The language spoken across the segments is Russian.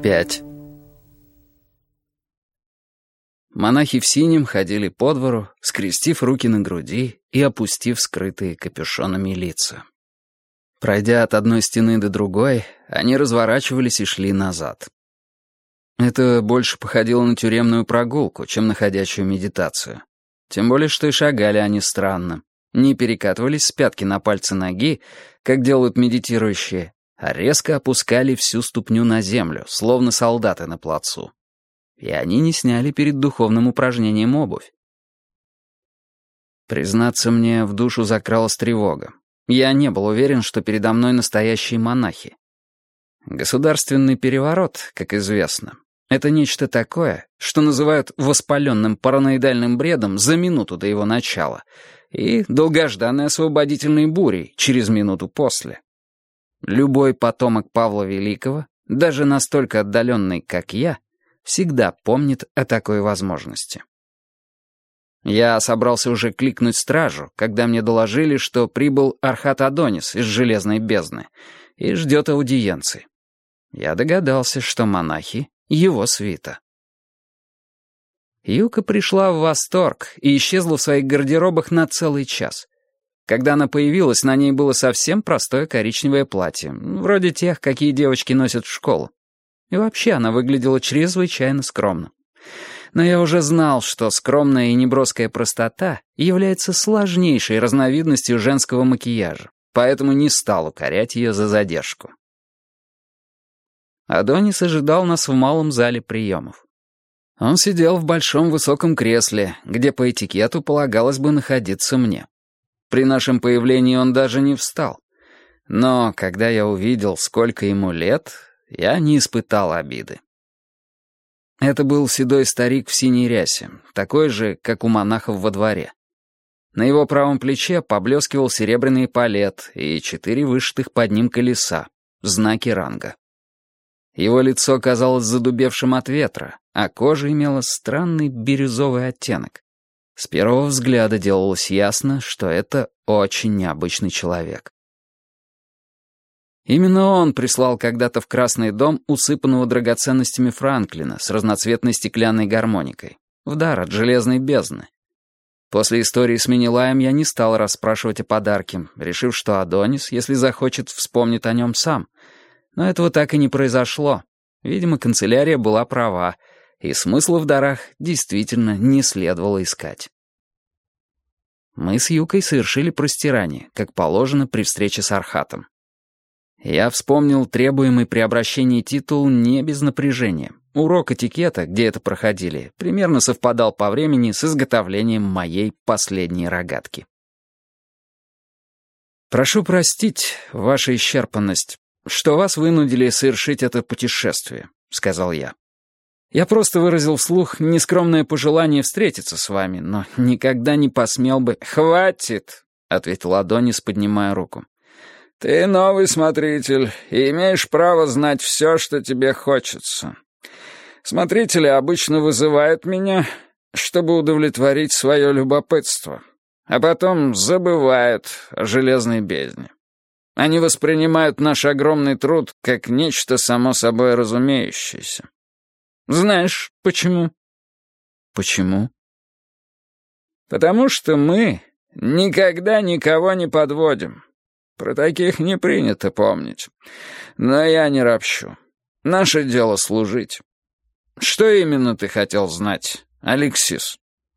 5. Монахи в синем ходили по двору, скрестив руки на груди и опустив скрытые капюшонами лица. Пройдя от одной стены до другой, они разворачивались и шли назад. Это больше походило на тюремную прогулку, чем на ходячую медитацию. Тем более, что и шагали они странно. Не перекатывались с пятки на пальцы ноги, как делают медитирующие, а резко опускали всю ступню на землю, словно солдаты на плацу. И они не сняли перед духовным упражнением обувь. Признаться, мне в душу закралась тревога. Я не был уверен, что передо мной настоящие монахи. Государственный переворот, как известно, это нечто такое, что называют воспаленным параноидальным бредом за минуту до его начала и долгожданной освободительной бурей через минуту после. Любой потомок Павла Великого, даже настолько отдаленный, как я, всегда помнит о такой возможности. Я собрался уже кликнуть стражу, когда мне доложили, что прибыл Архат Адонис из Железной бездны и ждет аудиенции. Я догадался, что монахи — его свита. Юка пришла в восторг и исчезла в своих гардеробах на целый час. Когда она появилась, на ней было совсем простое коричневое платье, вроде тех, какие девочки носят в школу. И вообще она выглядела чрезвычайно скромно. Но я уже знал, что скромная и неброская простота является сложнейшей разновидностью женского макияжа, поэтому не стал укорять ее за задержку. Адонис ожидал нас в малом зале приемов. Он сидел в большом высоком кресле, где по этикету полагалось бы находиться мне. При нашем появлении он даже не встал. Но когда я увидел, сколько ему лет, я не испытал обиды. Это был седой старик в синей рясе, такой же, как у монахов во дворе. На его правом плече поблескивал серебряный эполет и 4 вышитых под ним колеса, знаки ранга. Его лицо казалось задубевшим от ветра, а кожа имела странный бирюзовый оттенок. С первого взгляда делалось ясно, что это очень необычный человек. Именно он прислал когда-то в Красный дом усыпанного драгоценностями Франклина с разноцветной стеклянной гармоникой, в дар от Железной бездны. После истории с Менелаем я не стал расспрашивать о подарке, решив, что Адонис, если захочет, вспомнит о нем сам. Но этого так и не произошло. Видимо, канцелярия была права, и смысла в дарах действительно не следовало искать. Мы с Юкой совершили простирание, как положено при встрече с Архатом. Я вспомнил требуемый при обращении титул не без напряжения. Урок этикета, где это проходили, примерно совпадал по времени с изготовлением моей последней рогатки. «Прошу простить, ваша исчерпанность, что вас вынудили совершить это путешествие», — сказал я. «Я просто выразил вслух нескромное пожелание встретиться с вами, но никогда не посмел бы...» «Хватит», — ответил Адонис, поднимая руку. «Ты новый смотритель и имеешь право знать все, что тебе хочется. Смотрители обычно вызывают меня, чтобы удовлетворить свое любопытство, а потом забывают о Железной бездне. Они воспринимают наш огромный труд как нечто само собой разумеющееся. Знаешь, почему?» «Почему?» «Потому что мы никогда никого не подводим. Про таких не принято помнить. Но я не ропщу. Наше дело служить. Что именно ты хотел знать, Алексис?»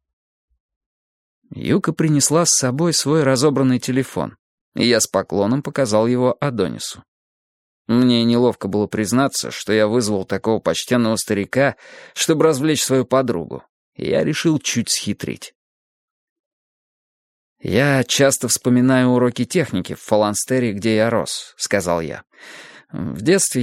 Юка принесла с собой свой разобранный телефон, и я с поклоном показал его Адонису. Мне неловко было признаться, что я вызвал такого почтенного старика, чтобы развлечь свою подругу, и я решил чуть схитрить. «Я часто вспоминаю уроки техники в Фаланстере, где я рос», — сказал я. «В детстве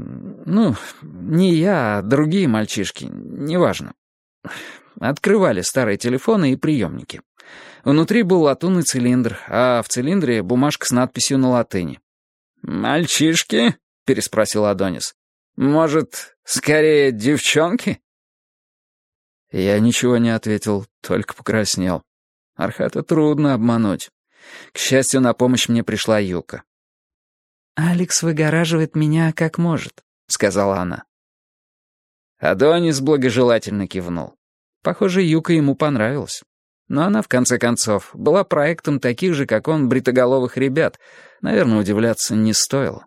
не я, а другие мальчишки, неважно, открывали старые телефоны и приемники. Внутри был латунный цилиндр, а в цилиндре бумажка с надписью на латыни. «Мальчишки?» — переспросил Адонис. «Может, скорее девчонки?» Я ничего не ответил, только покраснел. Архата трудно обмануть. К счастью, на помощь мне пришла Юка. «Алекс выгораживает меня как может», — сказала она. Адонис благожелательно кивнул. Похоже, Юка ему понравилась. Но она, в конце концов, была проектом таких же, как он, бритоголовых ребят. Наверное, удивляться не стоило.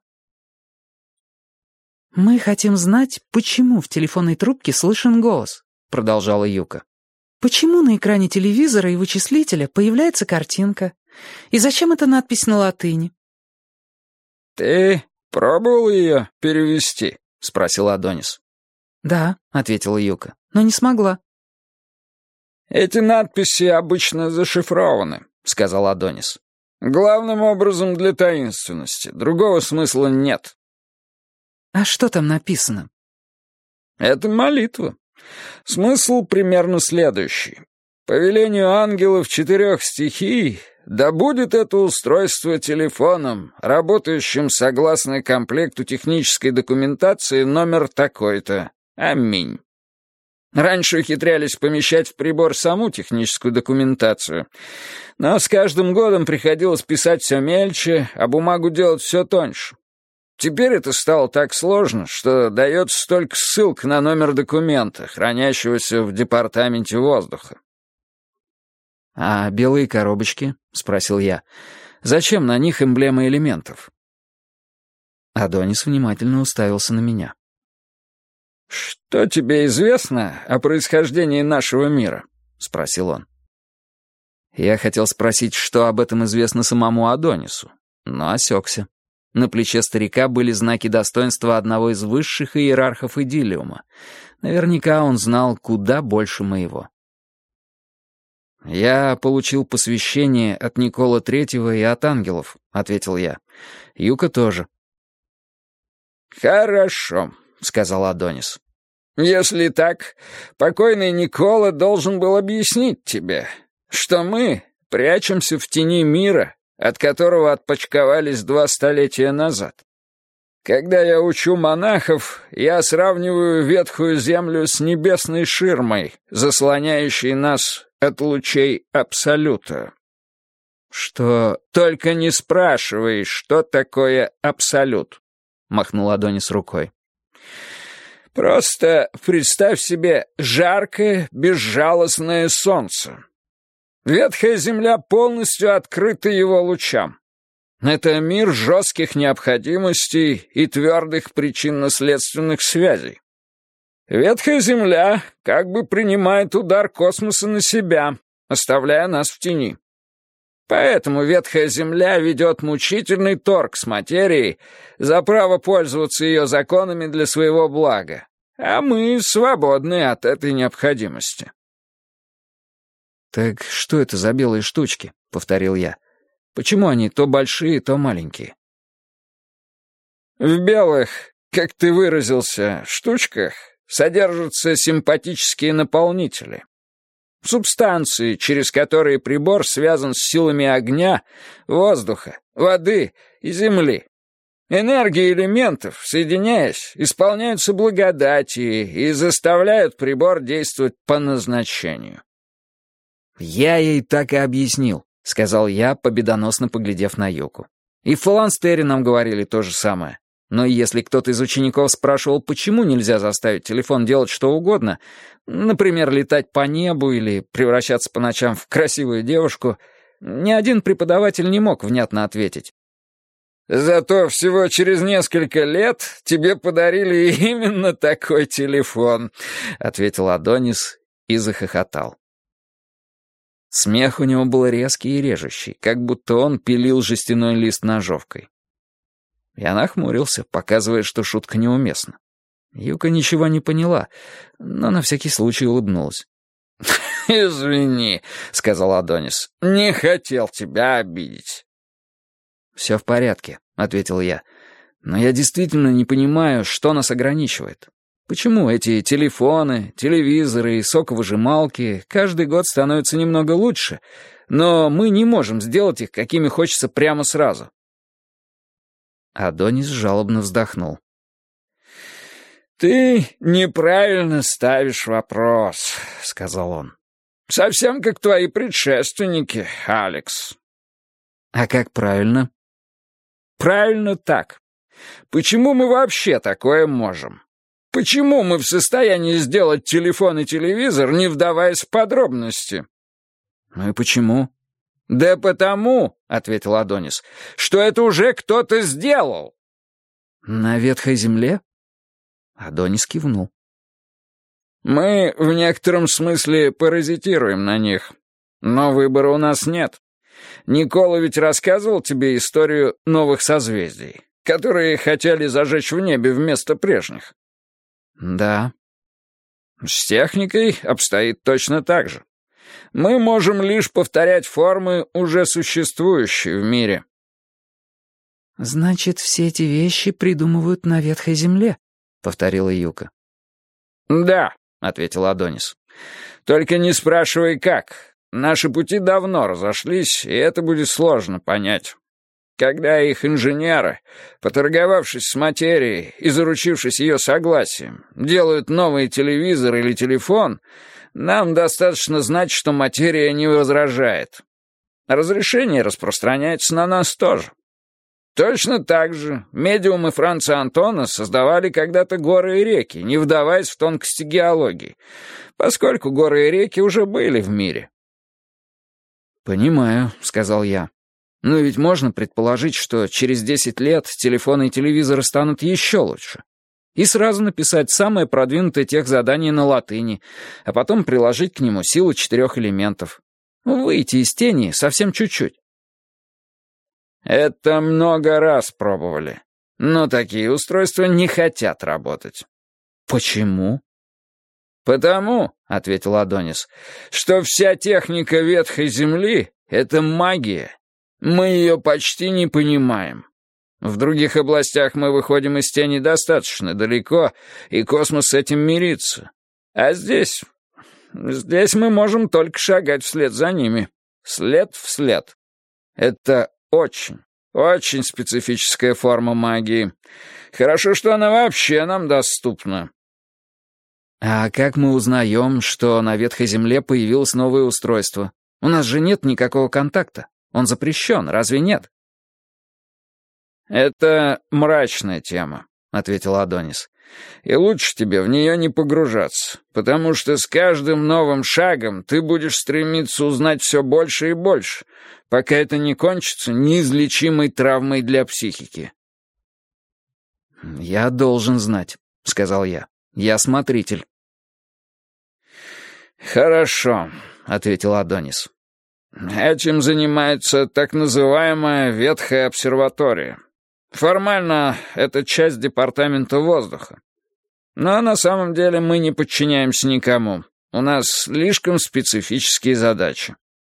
«Мы хотим знать, почему в телефонной трубке слышен голос», — продолжала Юка. «Почему на экране телевизора и вычислителя появляется картинка? И зачем эта надпись на латыни?» «Ты пробовал ее перевести?» — спросил Адонис. «Да», — ответила Юка, — «но не смогла». «Эти надписи обычно зашифрованы», — сказал Адонис. «Главным образом для таинственности. Другого смысла нет». «А что там написано?» «Это молитва. Смысл примерно следующий. По велению ангелов 4 стихий, да будет это устройство телефоном, работающим согласно комплекту технической документации номер такой-то. Аминь». Раньше ухитрялись помещать в прибор саму техническую документацию, но с каждым годом приходилось писать все мельче, а бумагу делать все тоньше. Теперь это стало так сложно, что дается только ссылка на номер документа, хранящегося в департаменте воздуха. «А белые коробочки?» — спросил я. «Зачем на них эмблемы элементов?» Адонис внимательно уставился на меня. «Что тебе известно о происхождении нашего мира?» — спросил он. Я хотел спросить, что об этом известно самому Адонису, но осекся. На плече старика были знаки достоинства одного из высших иерархов Идиллиума. Наверняка он знал куда больше моего. «Я получил посвящение от Никола Третьего и от ангелов», — ответил я. «Юка тоже». «Хорошо», — сказал Адонис. «Если так, покойный Никола должен был объяснить тебе, что мы прячемся в тени мира, от которого отпочковались 2 столетия назад. Когда я учу монахов, я сравниваю ветхую землю с небесной ширмой, заслоняющей нас от лучей Абсолюта». «Что...» «Только не спрашивай, что такое Абсолют», — махнул Адонис рукой. «Просто представь себе жаркое, безжалостное солнце. Ветхая земля полностью открыта его лучам. Это мир жестких необходимостей и твердых причинно-следственных связей. Ветхая земля как бы принимает удар космоса на себя, оставляя нас в тени. Поэтому ветхая земля ведет мучительный торг с материей за право пользоваться ее законами для своего блага, а мы свободны от этой необходимости». «Так что это за белые штучки?» — повторил я. «Почему они то большие, то маленькие?» «В белых, как ты выразился, штучках содержатся симпатические наполнители. Субстанции, через которые прибор связан с силами огня, воздуха, воды и земли. Энергии элементов, соединяясь, исполняются благодати и заставляют прибор действовать по назначению». «Я ей так и объяснил», — сказал я, победоносно поглядев на Юку. «И в Фаланстере нам говорили то же самое. Но если кто-то из учеников спрашивал, почему нельзя заставить телефон делать что угодно, например, летать по небу или превращаться по ночам в красивую девушку, ни один преподаватель не мог внятно ответить. «Зато всего через несколько лет тебе подарили именно такой телефон», — ответил Адонис и захохотал. Смех у него был резкий и режущий, как будто он пилил жестяной лист ножовкой. Я нахмурился, показывая, что шутка неуместна. Юка ничего не поняла, но на всякий случай улыбнулась. «Извини», — сказал Адонис, — «не хотел тебя обидеть». «Все в порядке», — ответил я. «Но я действительно не понимаю, что нас ограничивает. Почему эти телефоны, телевизоры и соковыжималки каждый год становятся немного лучше, но мы не можем сделать их, какими хочется, прямо сразу?» Адонис жалобно вздохнул. «Ты неправильно ставишь вопрос», — сказал он. «Совсем как твои предшественники, Алекс». «А как правильно?» «Правильно так. Почему мы вообще такое можем? Почему мы в состоянии сделать телефон и телевизор, не вдаваясь в подробности?» «Ну и почему?» «Да потому, — ответил Адонис, — что это уже кто-то сделал». «На ветхой земле?» Адонис кивнул. «Мы в некотором смысле паразитируем на них, но выбора у нас нет. Никола ведь рассказывал тебе историю новых созвездий, которые хотели зажечь в небе вместо прежних». «Да». «С техникой обстоит точно так же. Мы можем лишь повторять формы, уже существующие в мире». «Значит, все эти вещи придумывают на ветхой земле», — повторила Юка. «Да», — ответил Адонис. «Только не спрашивай, как. Наши пути давно разошлись, и это будет сложно понять. Когда их инженеры, поторговавшись с материей и заручившись ее согласием, делают новый телевизор или телефон, нам достаточно знать, что материя не возражает. Разрешение распространяется на нас тоже. Точно так же медиумы Франца Антона создавали когда-то горы и реки, не вдаваясь в тонкости геологии, поскольку горы и реки уже были в мире». «Понимаю», — сказал я. «Но ведь можно предположить, что через 10 лет телефоны и телевизоры станут еще лучше. И сразу написать самое продвинутое техзадание на латыни, а потом приложить к нему силу 4 элементов. Выйти из тени совсем чуть-чуть». «Это много раз пробовали, но такие устройства не хотят работать». «Почему?» «Потому, — ответил Адонис, — что вся техника ветхой земли — это магия. Мы ее почти не понимаем. В других областях мы выходим из тени достаточно далеко, и космос с этим мирится. А здесь мы можем только шагать вслед за ними. След в след. Это очень, очень специфическая форма магии. Хорошо, что она вообще нам доступна». «А как мы узнаем, что на ветхой земле появилось новое устройство? У нас же нет никакого контакта. Он запрещен, разве нет?» «Это мрачная тема», — ответил Адонис. «И лучше тебе в нее не погружаться, потому что с каждым новым шагом ты будешь стремиться узнать все больше и больше, пока это не кончится неизлечимой травмой для психики». «Я должен знать», — сказал я. «Я смотритель». «Хорошо», — ответил Адонис. «Этим занимается так называемая Ветхая обсерватория. Формально это часть департамента воздуха. Но на самом деле мы не подчиняемся никому. У нас слишком специфические задачи».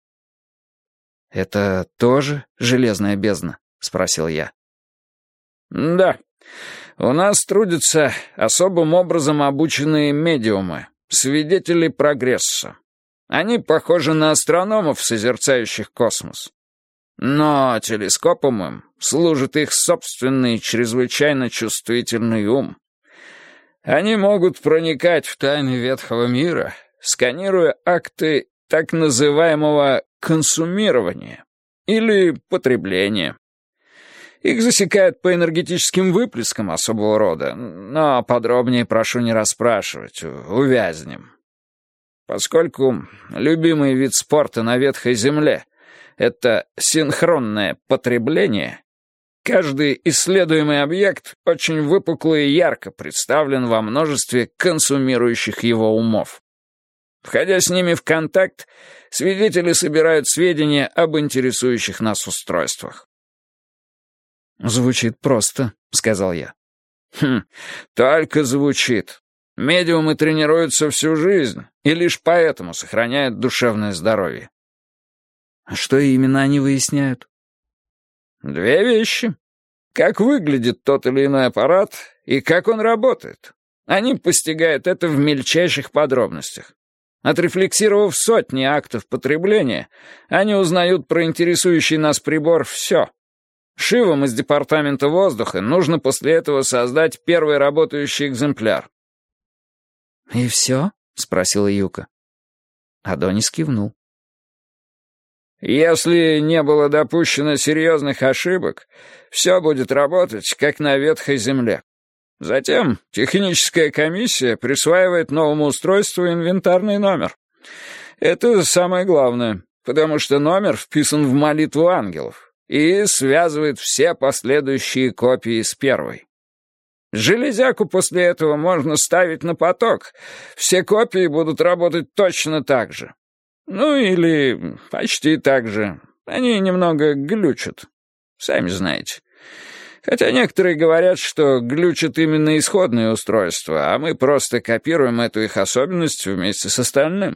«Это тоже железная бездна?» — спросил я. «Да. У нас трудятся особым образом обученные медиумы, свидетели прогресса. Они похожи на астрономов, созерцающих космос. Но телескопом им служит их собственный чрезвычайно чувствительный ум. Они могут проникать в тайны ветхого мира, сканируя акты так называемого консумирования или потребления. Их засекают по энергетическим выплескам особого рода, но подробнее прошу не расспрашивать, увязнем. Поскольку любимый вид спорта на ветхой земле — это синхронное потребление, каждый исследуемый объект очень выпукло и ярко представлен во множестве консумирующих его умов. Входя с ними в контакт, свидетели собирают сведения об интересующих нас устройствах. «Звучит просто», — сказал я. Только звучит. Медиумы тренируются всю жизнь и лишь поэтому сохраняют душевное здоровье». «А что именно они выясняют?» 2 вещи. Как выглядит тот или иной аппарат и как он работает. Они постигают это в мельчайших подробностях. Отрефлексировав сотни актов потребления, они узнают про интересующий нас прибор все. Шивам из департамента воздуха нужно после этого создать первый работающий экземпляр. «И все?» — спросила Юка. Адонис кивнул. «Если не было допущено серьезных ошибок, все будет работать, как на ветхой земле. Затем техническая комиссия присваивает новому устройству инвентарный номер. Это самое главное, потому что номер вписан в молитву ангелов и связывает все последующие копии с первой. Железяку после этого можно ставить на поток. Все копии будут работать точно так же. Ну или почти так же. Они немного глючат. Сами знаете. Хотя некоторые говорят, что глючат именно исходные устройства, а мы просто копируем эту их особенность вместе с остальным.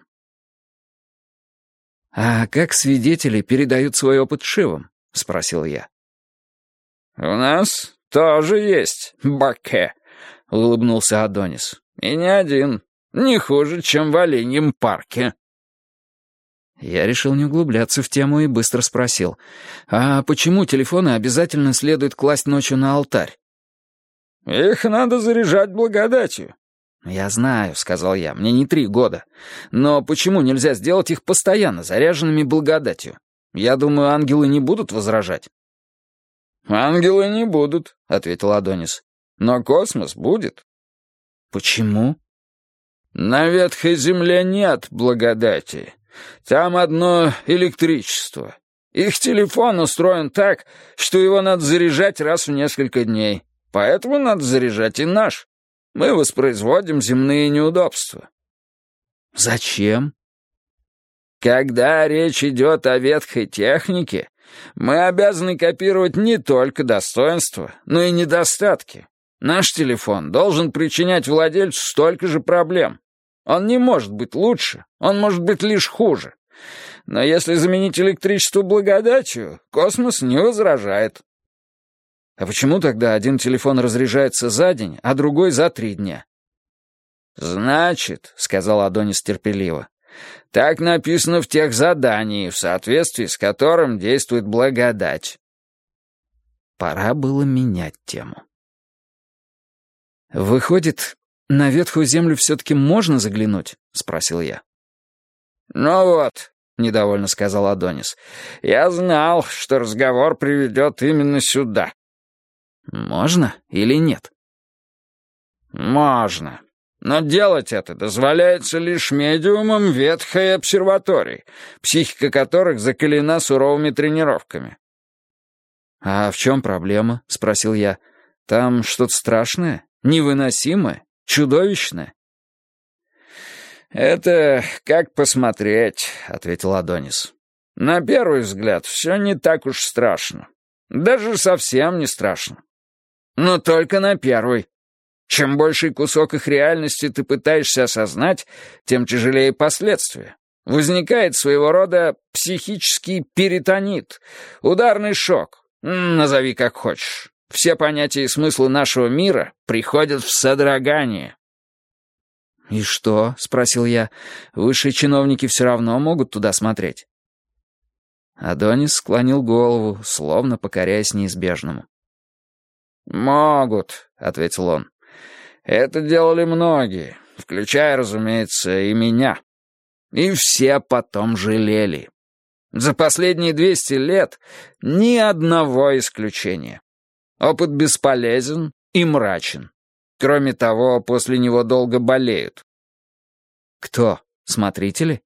«А как свидетели передают свой опыт Шивам?» — спросил я. «У нас тоже есть баке», — улыбнулся Адонис. «И не один. Не хуже, чем в Оленьем парке». Я решил не углубляться в тему и быстро спросил. «А почему телефоны обязательно следует класть ночью на алтарь?» «Их надо заряжать благодатью». «Я знаю», — сказал я, — «мне не 3 года. Но почему нельзя сделать их постоянно заряженными благодатью? Я думаю, ангелы не будут возражать». «Ангелы не будут», — ответил Адонис. «Но космос будет». «Почему?» «На ветхой земле нет благодати. Там одно электричество. Их телефон устроен так, что его надо заряжать раз в несколько дней. Поэтому надо заряжать и наш. Мы воспроизводим земные неудобства». «Зачем?» «Когда речь идет о ветхой технике, мы обязаны копировать не только достоинства, но и недостатки. Наш телефон должен причинять владельцу столько же проблем. Он не может быть лучше, он может быть лишь хуже. Но если заменить электричество благодатью, космос не возражает». «А почему тогда один телефон разряжается за день, а другой за 3 дня?» «Значит, — сказал Адонис терпеливо, — так написано в тех задании, в соответствии с которым действует благодать». Пора было менять тему. «Выходит, на ветхую землю все-таки можно заглянуть?» — спросил я. «Ну вот», — недовольно сказал Адонис, — «я знал, что разговор приведет именно сюда». «Можно или нет?» «Можно. Но делать это дозволяется лишь медиумам ветхой обсерватории, психика которых закалена суровыми тренировками». «А в чем проблема?» — спросил я. «Там что-то страшное? Невыносимое? Чудовищное?» «Это как посмотреть», — ответил Адонис. «На первый взгляд все не так уж страшно. Даже совсем не страшно. Но только на первый. Чем больший кусок их реальности ты пытаешься осознать, тем тяжелее последствия. Возникает своего рода психический перитонит, ударный шок, назови как хочешь. Все понятия и смыслы нашего мира приходят в содрогание». «И что?» — спросил я. «Высшие чиновники все равно могут туда смотреть». Адонис склонил голову, словно покоряясь неизбежному. «Могут», — ответил он. «Это делали многие, включая, разумеется, и меня. И все потом жалели. За последние 200 лет ни одного исключения. Опыт бесполезен и мрачен. Кроме того, после него долго болеют». «Кто? Смотрители?»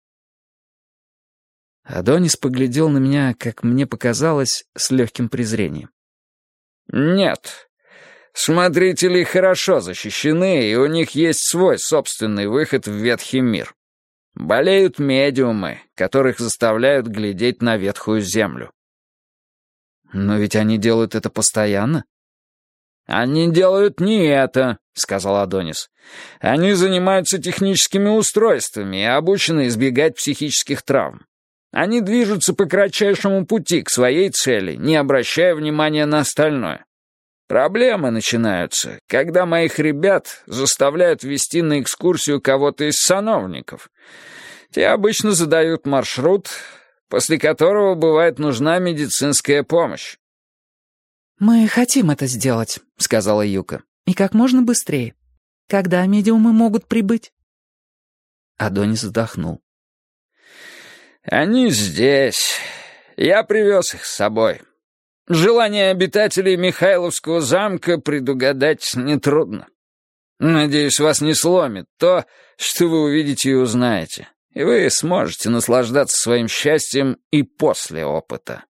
Адонис поглядел на меня, как мне показалось, с легким презрением. «Нет. Смотрители хорошо защищены, и у них есть свой собственный выход в ветхий мир. Болеют медиумы, которых заставляют глядеть на ветхую землю». «Но ведь они делают это постоянно». «Они делают не это», — сказал Адонис. «Они занимаются техническими устройствами и обучены избегать психических травм. Они движутся по кратчайшему пути к своей цели, не обращая внимания на остальное. Проблемы начинаются, когда моих ребят заставляют вести на экскурсию кого-то из сановников. Те обычно задают маршрут, после которого бывает нужна медицинская помощь». «Мы хотим это сделать», — сказала Юка. «И как можно быстрее. Когда медиумы могут прибыть?» Адонис вздохнул. «Они здесь. Я привез их с собой. Желание обитателей Михайловского замка предугадать нетрудно. Надеюсь, вас не сломит то, что вы увидите и узнаете, и вы сможете наслаждаться своим счастьем и после опыта».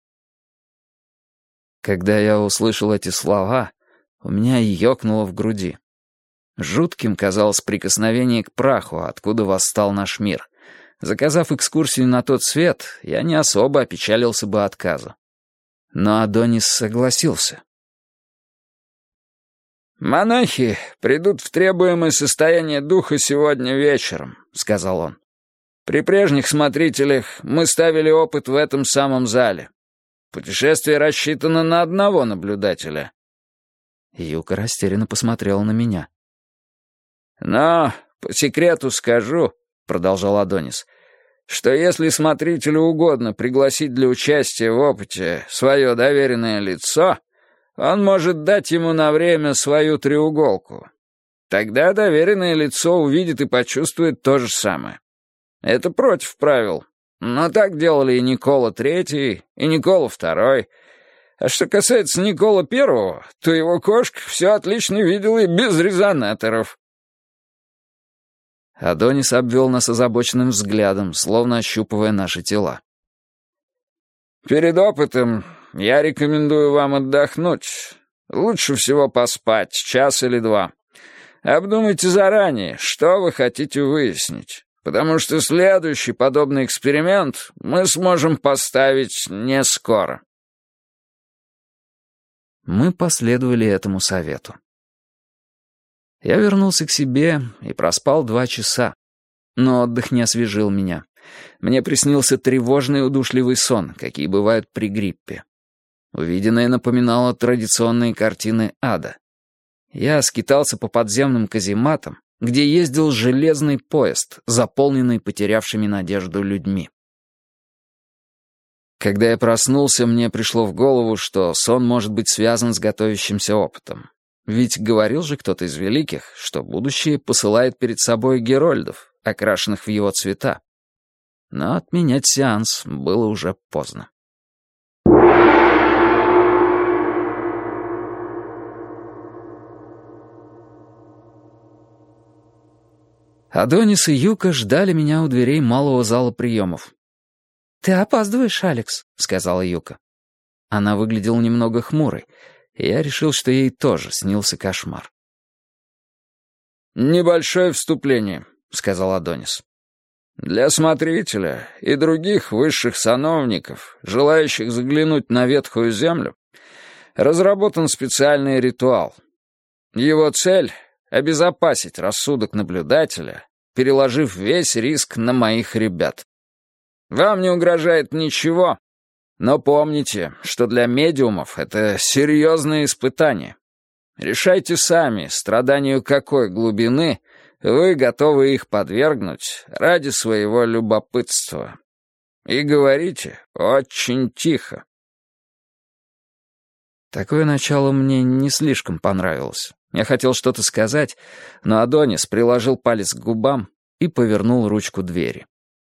Когда я услышал эти слова, у меня ёкнуло в груди. Жутким казалось прикосновение к праху, откуда восстал наш мир. Заказав экскурсию на тот свет, я не особо опечалился бы отказу. Но Адонис согласился. «Монахи придут в требуемое состояние духа сегодня вечером», — сказал он. «При прежних смотрителях мы ставили опыт в этом самом зале. Путешествие рассчитано на одного наблюдателя». Юка растерянно посмотрела на меня. «Но по секрету скажу», — продолжал Адонис, «что если смотрителю угодно пригласить для участия в опыте свое доверенное лицо, он может дать ему на время свою треуголку. Тогда доверенное лицо увидит и почувствует то же самое. Это против правил. Но так делали и Никола III, и Никола II. А что касается Никола I, то его кошка все отлично видела и без резонаторов». Адонис обвел нас озабоченным взглядом, словно ощупывая наши тела. «Перед опытом я рекомендую вам отдохнуть. Лучше всего поспать, час или два. Обдумайте заранее, что вы хотите выяснить, потому что следующий подобный эксперимент мы сможем поставить не скоро». Мы последовали этому совету. Я вернулся к себе и проспал 2 часа. Но отдых не освежил меня. Мне приснился тревожный удушливый сон, какие бывают при гриппе. Увиденное напоминало традиционные картины ада. Я скитался по подземным казематам, где ездил железный поезд, заполненный потерявшими надежду людьми. Когда я проснулся, мне пришло в голову, что сон может быть связан с готовящимся опытом. Ведь говорил же кто-то из великих, что будущее посылает перед собой герольдов, окрашенных в его цвета. Но отменять сеанс было уже поздно. Адонис и Юка ждали меня у дверей малого зала приемов. «Ты опаздываешь, Алекс», — сказала Юка. Она выглядела немного хмурой, и я решил, что ей тоже снился кошмар. «Небольшое вступление», — сказал Адонис. «Для смотрителя и других высших сановников, желающих заглянуть на ветхую землю, разработан специальный ритуал. Его цель — обезопасить рассудок наблюдателя, переложив весь риск на моих ребят. Вам не угрожает ничего, но помните, что для медиумов это серьезное испытание. Решайте сами, страданию какой глубины вы готовы их подвергнуть ради своего любопытства. И говорите очень тихо». Такое начало мне не слишком понравилось. Я хотел что-то сказать, но Адонис приложил палец к губам и повернул ручку двери.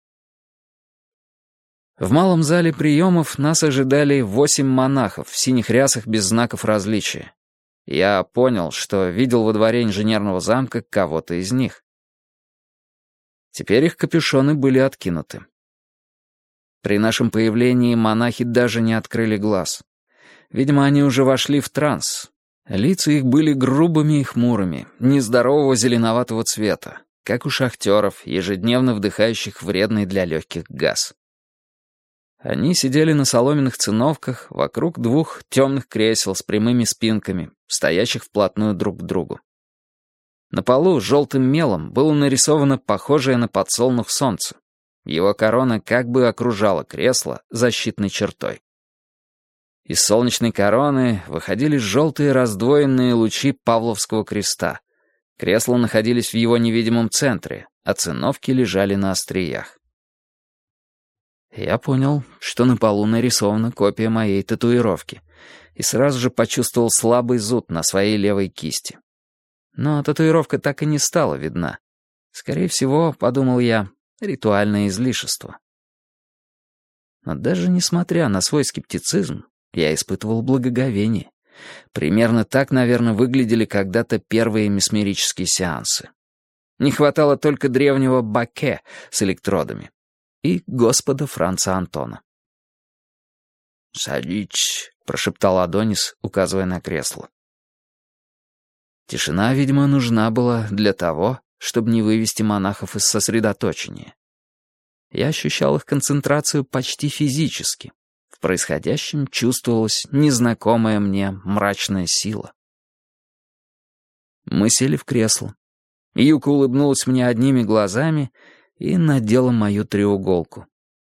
В малом зале приемов нас ожидали 8 монахов в синих рясах без знаков различия. Я понял, что видел во дворе инженерного замка кого-то из них. Теперь их капюшоны были откинуты. При нашем появлении монахи даже не открыли глаз. Видимо, они уже вошли в транс. Лица их были грубыми и хмурыми, нездорового зеленоватого цвета, как у шахтеров, ежедневно вдыхающих вредный для легких газ. Они сидели на соломенных циновках вокруг 2 темных кресел с прямыми спинками, стоящих вплотную друг к другу. На полу желтым мелом было нарисовано похожее на подсолнух солнце. Его корона как бы окружала кресло защитной чертой. Из солнечной короны выходили желтые раздвоенные лучи Павловского креста. Кресла находились в его невидимом центре, а циновки лежали на остриях. Я понял, что на полу нарисована копия моей татуировки, и сразу же почувствовал слабый зуд на своей левой кисти. Но татуировка так и не стала видна. Скорее всего, подумал я, ритуальное излишество. Но даже несмотря на свой скептицизм, Я испытывал благоговение. Примерно так, наверное, выглядели когда-то первые месмерические сеансы. Не хватало только древнего Баке с электродами и господа Франца Антона. «Садитесь», — прошептал Адонис, указывая на кресло. Тишина, видимо, нужна была для того, чтобы не вывести монахов из сосредоточения. Я ощущал их концентрацию почти физически. В происходящем чувствовалась незнакомая мне мрачная сила. Мы сели в кресло. Юка улыбнулась мне одними глазами и надела мою треуголку.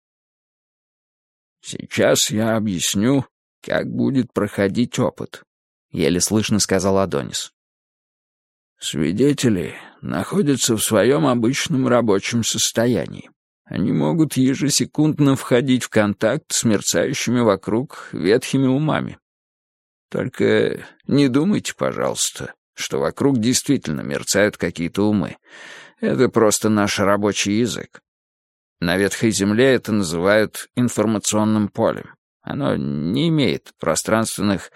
«Сейчас я объясню, как будет проходить опыт», — еле слышно сказал Адонис. «Свидетели находятся в своем обычном рабочем состоянии. Они могут ежесекундно входить в контакт с мерцающими вокруг ветхими умами. Только не думайте, пожалуйста, что вокруг действительно мерцают какие-то умы. Это просто наш рабочий язык. На ветхой земле это называют информационным полем. Оно не имеет пространственных...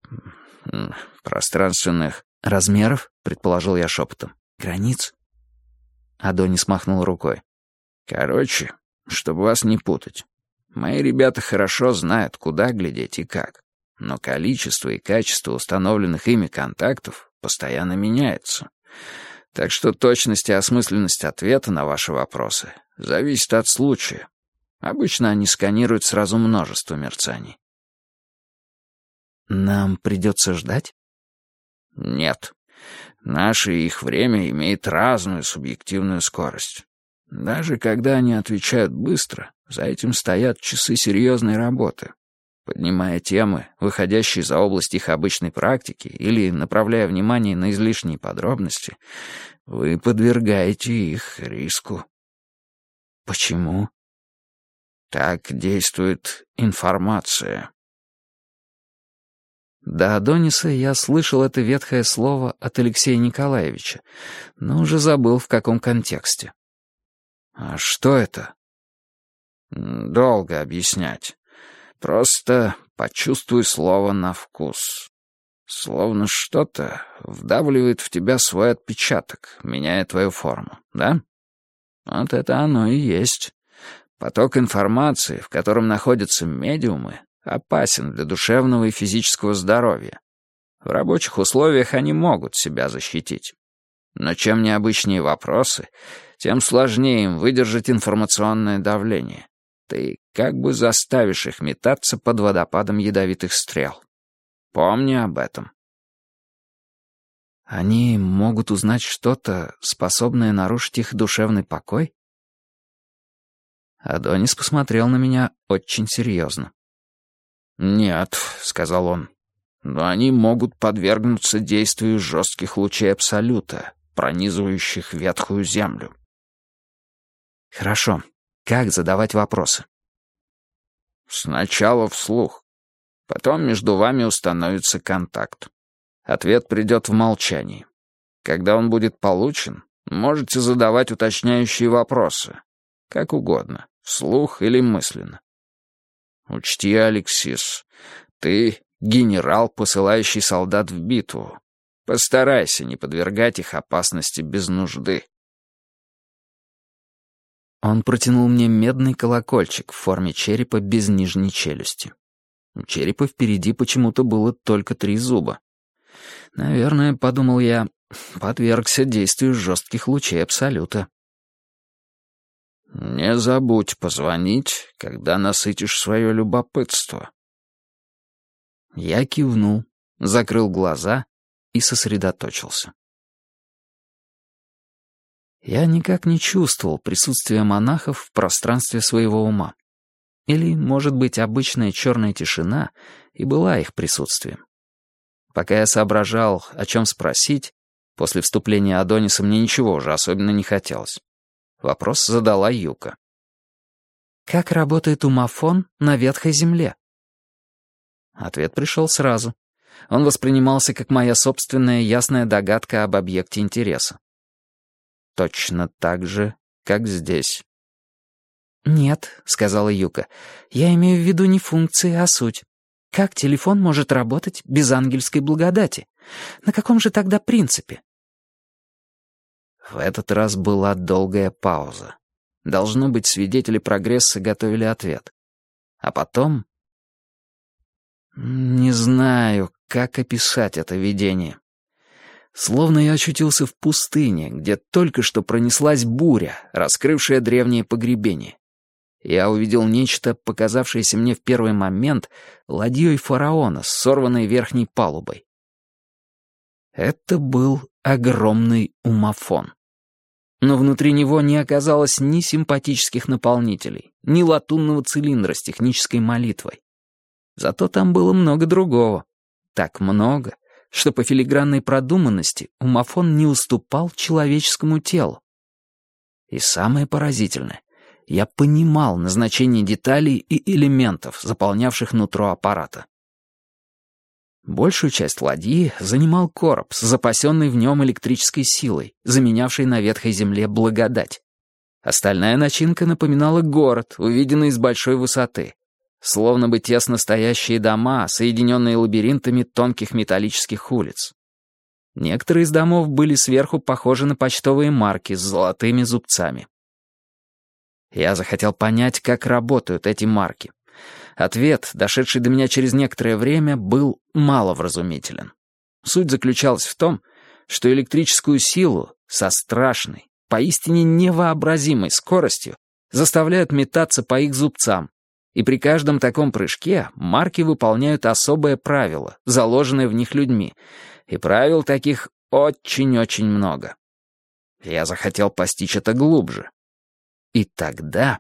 «Размеров?» — предположил я шепотом. «Границ?» Адонис махнул рукой. «Короче, чтобы вас не путать. Мои ребята хорошо знают, куда глядеть и как. Но количество и качество установленных ими контактов постоянно меняется. Так что точность и осмысленность ответа на ваши вопросы зависит от случая. Обычно они сканируют сразу множество мерцаний». «Нам придется ждать?» «Нет. Наше и их время имеет разную субъективную скорость. Даже когда они отвечают быстро, за этим стоят часы серьезной работы. Поднимая темы, выходящие за область их обычной практики, или направляя внимание на излишние подробности, вы подвергаете их риску». «Почему?» «Так действует информация». До Адониса я слышал это ветхое слово от Алексея Николаевича, но уже забыл, в каком контексте. «А что это?» «Долго объяснять. Просто почувствуй слово на вкус. Словно что-то вдавливает в тебя свой отпечаток, меняя твою форму, да? Вот это оно и есть. Поток информации, в котором находятся медиумы, опасен для душевного и физического здоровья. В рабочих условиях они могут себя защитить. Но чем необычнее вопросы, тем сложнее им выдержать информационное давление. Ты как бы заставишь их метаться под водопадом ядовитых стрел. Помни об этом». «Они могут узнать что-то, способное нарушить их душевный покой?» Адонис посмотрел на меня очень серьезно. «Нет», — сказал он, — «но они могут подвергнуться действию жестких лучей Абсолюта, пронизывающих ветхую землю». «Хорошо. Как задавать вопросы?» «Сначала вслух. Потом между вами установится контакт. Ответ придет в молчании. Когда он будет получен, можете задавать уточняющие вопросы. Как угодно, вслух или мысленно. Учти, Алексис, ты генерал, посылающий солдат в битву. Постарайся не подвергать их опасности без нужды». Он протянул мне медный колокольчик в форме черепа без нижней челюсти. У черепа впереди почему-то было только 3 зуба. Наверное, подумал я, подвергся действию жестких лучей Абсолюта. «Не забудь позвонить, когда насытишь свое любопытство». Я кивнул, закрыл глаза и сосредоточился. Я никак не чувствовал присутствия монахов в пространстве своего ума. Или, может быть, обычная черная тишина и была их присутствием. Пока я соображал, о чем спросить, после вступления Адониса мне ничего уже особенно не хотелось. Вопрос задала Юка. «Как работает умофон на ветхой земле?» Ответ пришел сразу. Он воспринимался как моя собственная ясная догадка об объекте интереса. Точно так же, как здесь. «Нет», — сказала Юка, — «я имею в виду не функции, а суть. Как телефон может работать без ангельской благодати? На каком же тогда принципе? В этот раз была долгая пауза. Должно быть, свидетели прогресса готовили ответ. А потом... Не знаю, как описать это видение. Словно я очутился в пустыне, где только что пронеслась буря, раскрывшая древнее погребение. Я увидел нечто, показавшееся мне в первый момент ладьей фараона с сорванной верхней палубой. Это был огромный умафон. Но внутри него не оказалось ни симпатических наполнителей, ни латунного цилиндра с технической молитвой. Зато там было много другого. Так много, что по филигранной продуманности умафон не уступал человеческому телу. И самое поразительное, я понимал назначение деталей и элементов, заполнявших нутро аппарата. Большую часть ладьи занимал короб с запасенной в нем электрической силой, заменявшей на ветхой земле благодать. Остальная начинка напоминала город, увиденный с большой высоты, словно бы тесно стоящие дома, соединенные лабиринтами тонких металлических улиц. Некоторые из домов были сверху похожи на почтовые марки с золотыми зубцами. Я захотел понять, как работают эти марки. Ответ, дошедший до меня через некоторое время, был маловразумителен. Суть заключалась в том, что электрическую силу со страшной, поистине невообразимой скоростью заставляют метаться по их зубцам, и при каждом таком прыжке марки выполняют особое правило, заложенное в них людьми, и правил таких очень-очень много. Я захотел постичь это глубже. И тогда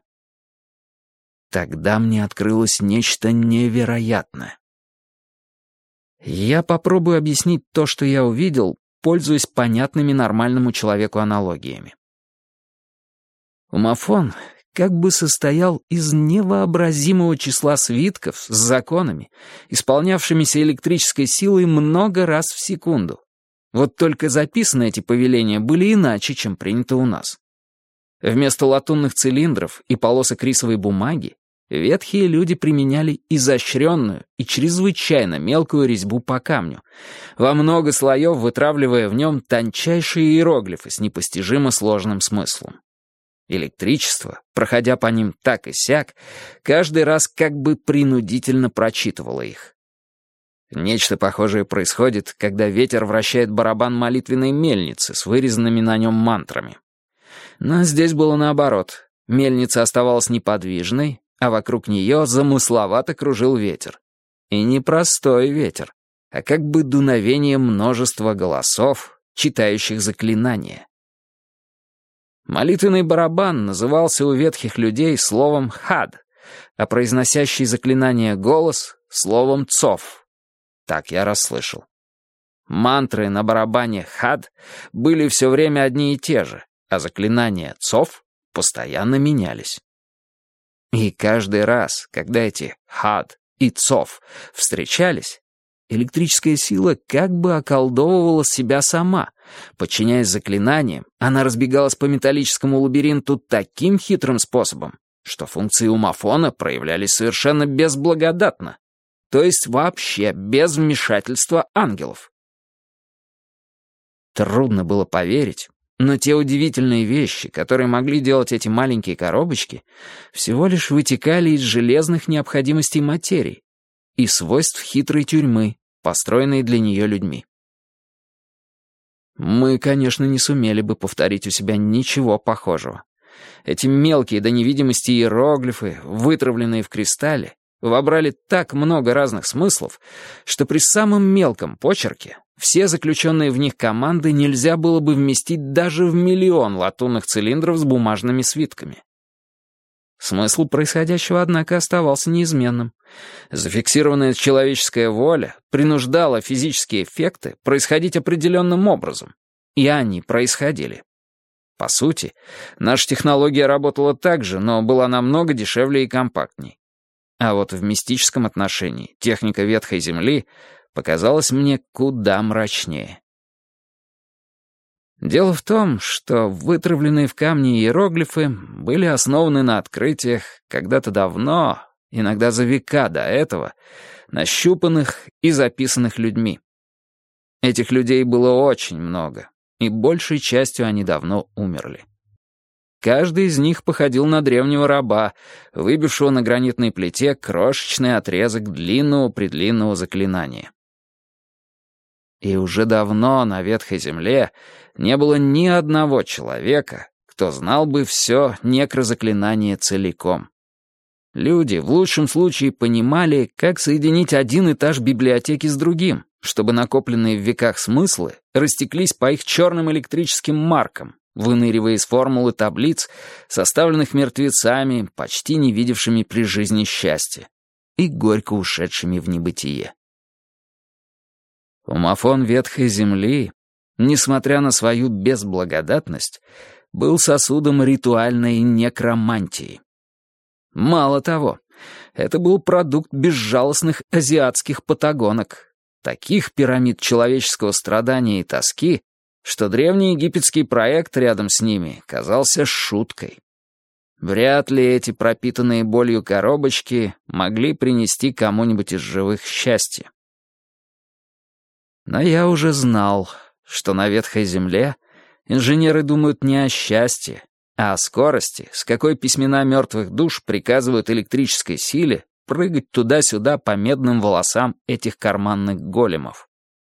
мне открылось нечто невероятное. Я попробую объяснить то, что я увидел, пользуясь понятными нормальному человеку аналогиями. Умафон как бы состоял из невообразимого числа свитков с законами, исполнявшимися электрической силой много раз в секунду. Вот только записаны эти повеления были иначе, чем принято у нас. Вместо латунных цилиндров и полосок рисовой бумаги ветхие люди применяли изощренную и чрезвычайно мелкую резьбу по камню, во много слоев вытравливая в нем тончайшие иероглифы с непостижимо сложным смыслом. Электричество, проходя по ним так и сяк, каждый раз как бы принудительно прочитывало их. Нечто похожее происходит, когда ветер вращает барабан молитвенной мельницы с вырезанными на нем мантрами. Но здесь было наоборот. Мельница оставалась неподвижной, а вокруг нее замысловато кружил ветер. И не простой ветер, а как бы дуновение множества голосов, читающих заклинания. Молитвенный барабан назывался у ветхих людей словом «хад», а произносящий заклинание голос — словом «цов». Так я расслышал. Мантры на барабане «хад» были все время одни и те же, а заклинания «цов» постоянно менялись. И каждый раз, когда эти «хад» и «цов» встречались, электрическая сила как бы околдовывала себя сама. Подчиняясь заклинаниям, она разбегалась по металлическому лабиринту таким хитрым способом, что функции умафона проявлялись совершенно безблагодатно, то есть вообще без вмешательства ангелов. Трудно было поверить, но те удивительные вещи, которые могли делать эти маленькие коробочки, всего лишь вытекали из железных необходимостей материи и свойств хитрой тюрьмы, построенной для нее людьми. Мы, конечно, не сумели бы повторить у себя ничего похожего. Эти мелкие до невидимости иероглифы, вытравленные в кристалле, вобрали так много разных смыслов, что при самом мелком почерке все заключенные в них команды нельзя было бы вместить даже в 1 000 000 латунных цилиндров с бумажными свитками. Смысл происходящего, однако, оставался неизменным. Зафиксированная человеческая воля принуждала физические эффекты происходить определенным образом, и они происходили. По сути, наша технология работала так же, но была намного дешевле и компактней. А вот в мистическом отношении техника ветхой земли показалась мне куда мрачнее. Дело в том, что вытравленные в камне иероглифы были основаны на открытиях, когда-то давно, иногда за века до этого, нащупанных и записанных людьми. Этих людей было очень много, и большей частью они давно умерли. Каждый из них походил на древнего раба, выбившего на гранитной плите крошечный отрезок длинного-предлинного заклинания. И уже давно на ветхой земле не было ни одного человека, кто знал бы все некрозаклинание целиком. Люди в лучшем случае понимали, как соединить один этаж библиотеки с другим, чтобы накопленные в веках смыслы растеклись по их черным электрическим маркам, выныривая из формул и таблиц, составленных мертвецами, почти не видевшими при жизни счастья, и горько ушедшими в небытие. Умафон ветхой земли, несмотря на свою безблагодатность, был сосудом ритуальной некромантии. Мало того, это был продукт безжалостных азиатских патагонок, таких пирамид человеческого страдания и тоски, что древний египетский проект рядом с ними казался шуткой. Вряд ли эти пропитанные болью коробочки могли принести кому-нибудь из живых счастье. Но я уже знал, что на ветхой земле инженеры думают не о счастье, а о скорости, с какой письмена мертвых душ приказывают электрической силе прыгать туда-сюда по медным волосам этих карманных големов.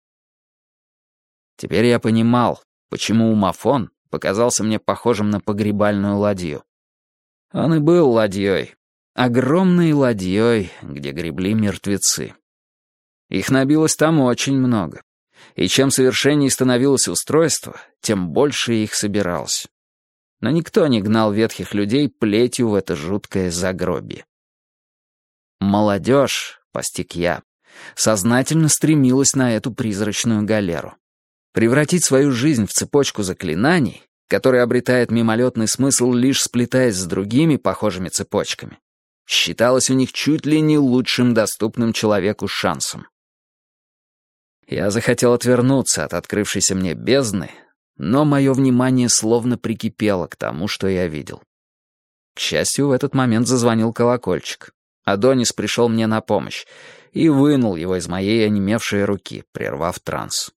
Теперь я понимал, почему Умафон показался мне похожим на погребальную ладью. Он и был ладьей, огромной ладьей, где гребли мертвецы. Их набилось там очень много, и чем совершеннее становилось устройство, тем больше их собиралось. Но никто не гнал ветхих людей плетью в это жуткое загробье. Молодежь, постиг я, сознательно стремилась на эту призрачную галеру. Превратить свою жизнь в цепочку заклинаний, которая обретает мимолетный смысл, лишь сплетаясь с другими похожими цепочками, считалось у них чуть ли не лучшим доступным человеку шансом. Я захотел отвернуться от открывшейся мне бездны, но мое внимание словно прикипело к тому, что я видел. К счастью, в этот момент зазвонил колокольчик. Адонис пришел мне на помощь и вынул его из моей онемевшей руки, прервав транс.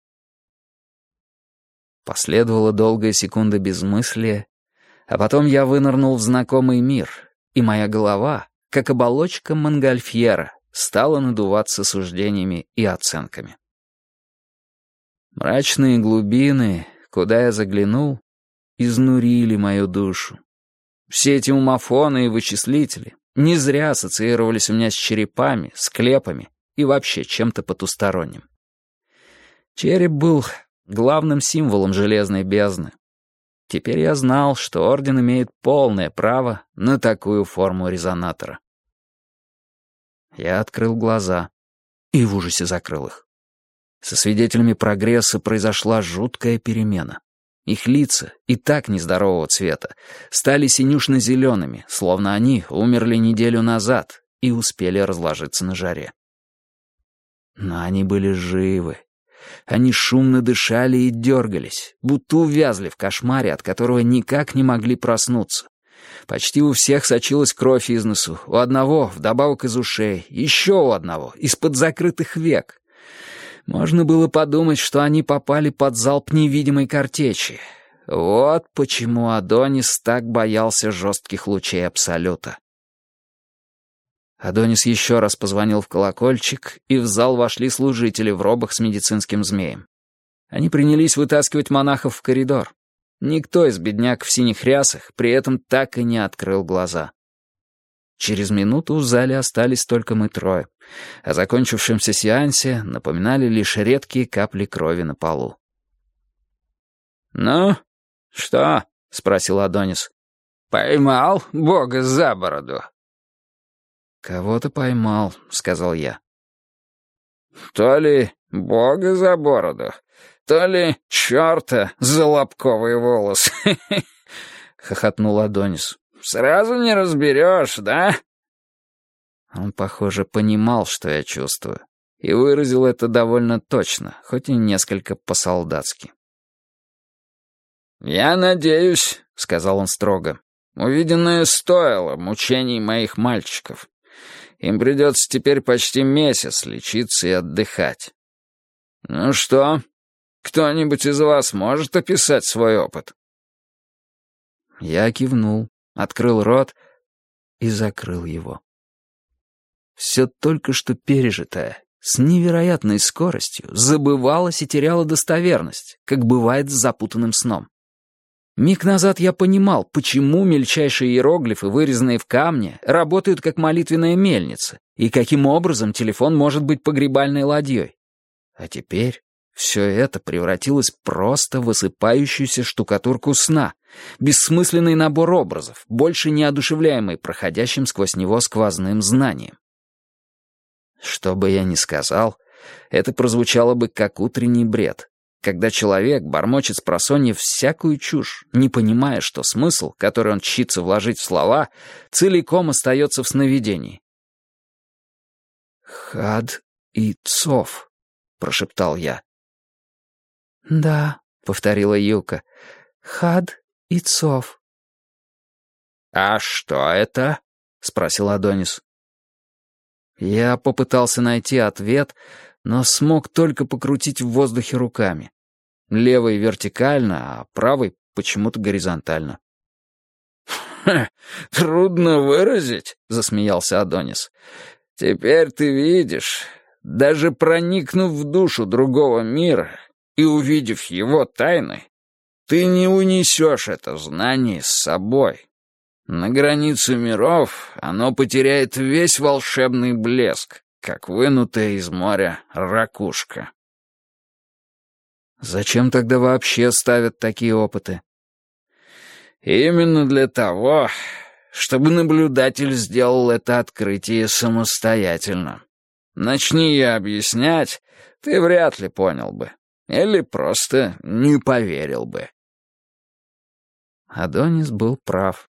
Последовала долгая секунда безмыслия, а потом я вынырнул в знакомый мир, и моя голова, как оболочка монгольфьера, стала надуваться суждениями и оценками. Мрачные глубины, куда я заглянул, изнурили мою душу. Все эти умафоны и вычислители не зря ассоциировались у меня с черепами, склепами и вообще чем-то потусторонним. Череп был главным символом железной бездны. Теперь я знал, что Орден имеет полное право на такую форму резонатора. Я открыл глаза и в ужасе закрыл их. Со свидетелями прогресса произошла жуткая перемена. Их лица, и так нездорового цвета, стали синюшно-зелеными, словно они умерли неделю назад и успели разложиться на жаре. Но они были живы. Они шумно дышали и дергались, будто увязли в кошмаре, от которого никак не могли проснуться. Почти у всех сочилась кровь из носу, у одного вдобавок из ушей, еще у одного из-под закрытых век. Можно было подумать, что они попали под залп невидимой картечи. Вот почему Адонис так боялся жестких лучей Абсолюта. Адонис еще раз позвонил в колокольчик, и в зал вошли служители в робах с медицинским змеем. Они принялись вытаскивать монахов в коридор. Никто из бедняк в синих рясах при этом так и не открыл глаза. Через минуту в зале остались только мы трое. О закончившемся сеансе напоминали лишь редкие капли крови на полу. «Ну, что?» — спросил Адонис. «Поймал Бога за бороду». «Кого-то поймал», — сказал я. «То ли Бога за бороду, то ли черта за лобковый волос», — хохотнул Адонис. «Сразу не разберешь, да?» Он, похоже, понимал, что я чувствую, и выразил это довольно точно, хоть и несколько по-солдатски. «Я надеюсь», — сказал он строго, — «увиденное стоило мучений моих мальчиков. Им придется теперь почти месяц лечиться и отдыхать. Ну что, кто-нибудь из вас может описать свой опыт?» Я кивнул, открыл рот и закрыл его. Все только что пережитое, с невероятной скоростью, забывалось и теряло достоверность, как бывает с запутанным сном. Миг назад я понимал, почему мельчайшие иероглифы, вырезанные в камне, работают как молитвенная мельница, и каким образом телефон может быть погребальной ладьей. А теперь все это превратилось просто в высыпающуюся штукатурку сна, бессмысленный набор образов, больше не одушевляемый проходящим сквозь него сквозным знанием. Что бы я ни сказал, это прозвучало бы как утренний бред, когда человек бормочет спросонья всякую чушь, не понимая, что смысл, который он тщится вложить в слова, целиком остается в сновидении. «Хад и Цов», — прошептал я. «Да», — повторила Юка, — «Хад и Цов». «А что это?» — спросил Адонис. Я попытался найти ответ, но смог только покрутить в воздухе руками. Левой вертикально, а правой почему-то горизонтально. «Трудно выразить», — засмеялся Адонис. «Теперь ты видишь, даже проникнув в душу другого мира и увидев его тайны, ты не унесешь это знание с собой. На границе миров оно потеряет весь волшебный блеск, как вынутая из моря ракушка». Зачем тогда вообще ставят такие опыты? Именно для того, чтобы наблюдатель сделал это открытие самостоятельно. Начни я объяснять, ты вряд ли понял бы. Или просто не поверил бы. Адонис был прав.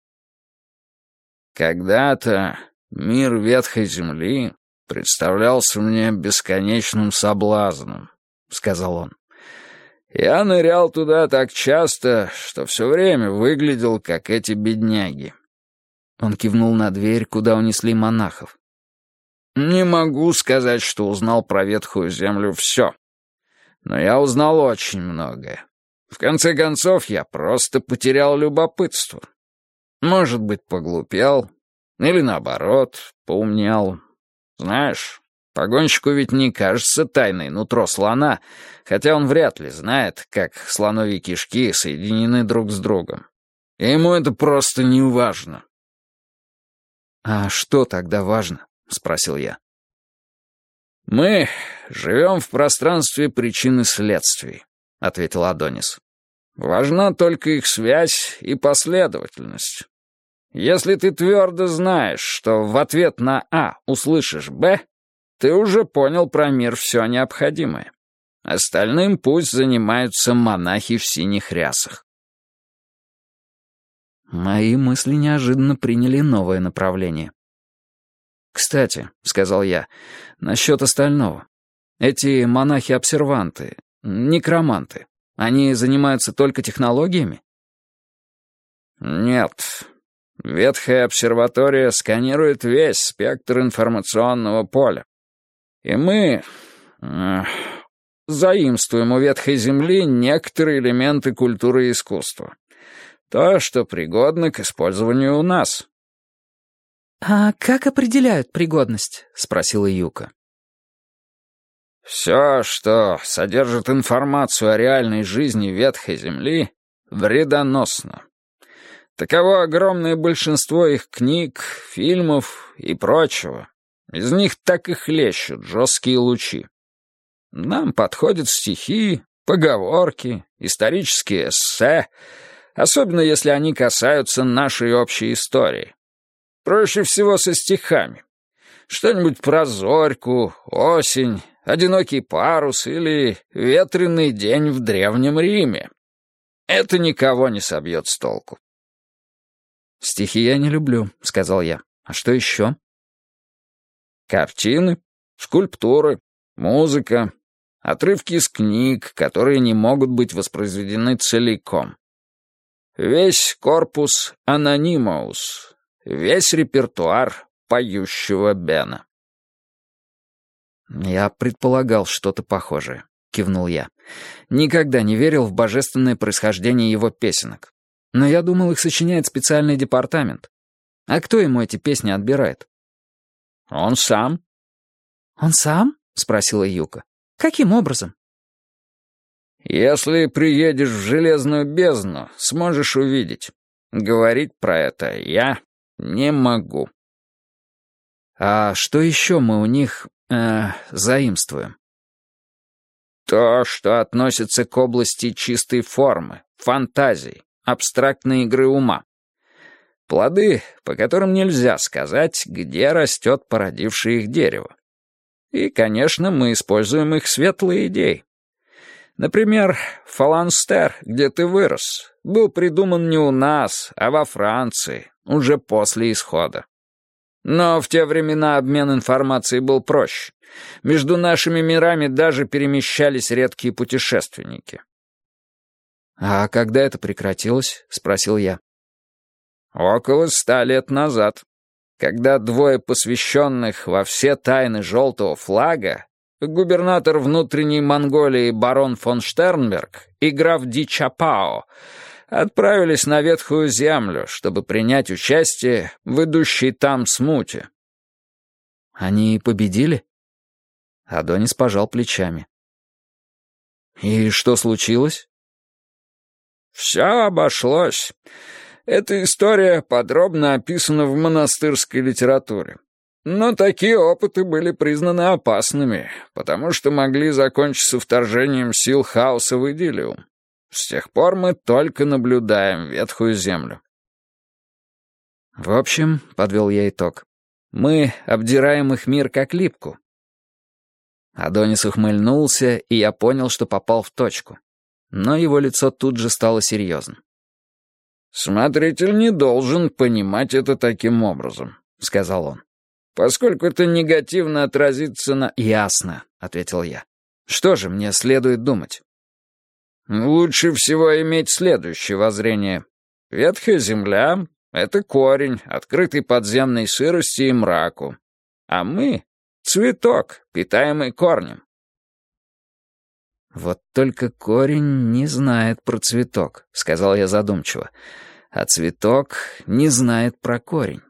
Когда-то мир ветхой земли представлялся мне бесконечным соблазном, — сказал он. Я нырял туда так часто, что все время выглядел, как эти бедняги. Он кивнул на дверь, куда унесли монахов. Не могу сказать, что узнал про ветхую землю все. Но я узнал очень многое. В конце концов, я просто потерял любопытство. Может быть, поглупел, или наоборот, поумнел. Знаешь, погонщику ведь не кажется тайной нутро слона, хотя он вряд ли знает, как слоновьи кишки соединены друг с другом. И ему это просто не важно. «А что тогда важно?» — спросил я. «Мы живем в пространстве причин и следствий», — ответил Адонис. «Важна только их связь и последовательность. Если ты твердо знаешь, что в ответ на А услышишь Б, ты уже понял про мир все необходимое. Остальным пусть занимаются монахи в синих рясах». Мои мысли неожиданно приняли новое направление. «Кстати», — сказал я, — «насчет остального. Эти монахи-обсерванты, некроманты, они занимаются только технологиями?» «Нет. Ветхая обсерватория сканирует весь спектр информационного поля. И мы заимствуем у ветхой земли некоторые элементы культуры и искусства. То, что пригодно к использованию у нас». «А как определяют пригодность?» — спросила Юка. «Все, что содержит информацию о реальной жизни ветхой земли, вредоносно. Таково огромное большинство их книг, фильмов и прочего. Из них так и хлещут жесткие лучи. Нам подходят стихи, поговорки, исторические эссе, особенно если они касаются нашей общей истории. Проще всего со стихами. Что-нибудь про зорьку, осень, одинокий парус или ветреный день в Древнем Риме. Это никого не собьет с толку». «Стихи я не люблю», — сказал я. «А что еще?» «Картины, скульптуры, музыка, отрывки из книг, которые не могут быть воспроизведены целиком. Весь корпус анонимоус, весь репертуар поющего Бена». «Я предполагал что-то похожее», — кивнул я. «Никогда не верил в божественное происхождение его песенок. Но я думал, их сочиняет специальный департамент. А кто ему эти песни отбирает?» «Он сам». «Он сам?» — спросила Юка. «Каким образом?» «Если приедешь в Железную бездну, сможешь увидеть. Говорить про это я не могу». «А что еще мы у них, заимствуем?» То, что относится к области чистой формы, фантазий, абстрактной игры ума. Плоды, по которым нельзя сказать, где растет породившее их дерево. И, конечно, мы используем их светлые идеи. Например, фаланстер, где ты вырос, был придуман не у нас, а во Франции, уже после исхода. Но в те времена обмен информацией был проще. Между нашими мирами даже перемещались редкие путешественники. «А когда это прекратилось?» — спросил я. Около 100 лет назад, когда двое посвященных во все тайны желтого флага, губернатор внутренней Монголии барон фон Штернберг и граф Ди Чапао, отправились на Ветхую Землю, чтобы принять участие в идущей там смуте. «Они победили?» Адонис пожал плечами. «И что случилось?» «Все обошлось. Эта история подробно описана в монастырской литературе. Но такие опыты были признаны опасными, потому что могли закончиться вторжением сил хаоса в Идиллиум. С тех пор мы только наблюдаем Ветхую Землю». «В общем, — подвел я итог, — мы обдираем их мир как липку». Адонис ухмыльнулся, и я понял, что попал в точку. Но его лицо тут же стало серьезным. «Смотритель не должен понимать это таким образом», — сказал он, «поскольку это негативно отразится на...» «Ясно», — ответил я. «Что же мне следует думать?» «Лучше всего иметь следующее воззрение. Ветхая земля — это корень, открытый подземной сырости и мраку. А мы — цветок, питаемый корнем». «Вот только корень не знает про цветок», — сказал я задумчиво. «А цветок не знает про корень».